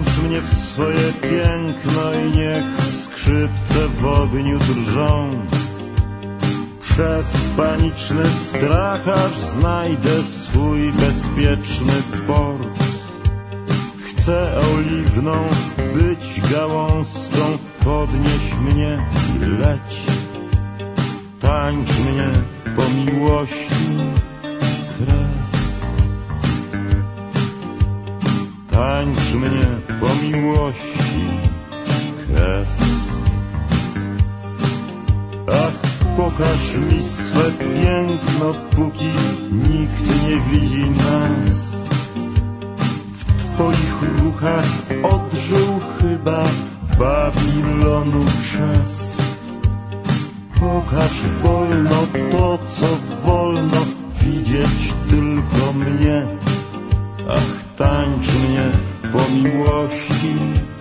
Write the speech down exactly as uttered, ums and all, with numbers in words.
Włącz mnie w swoje piękno i niech skrzypce w ogniu drżą. Przez paniczny strach aż znajdę swój bezpieczny port. Chcę oliwną być gałązką, podnieś mnie i leć. Tańcz mnie po miłości kres. Tańcz mnie po miłości kres. Ach, pokaż mi swe piękno, póki nikt nie widzi nas. W twoich ruchach odżył chyba Babilonu czas. Pokaż wolno to, co wolno widzieć tylko mnie. Ach, tańcz mnie po miłości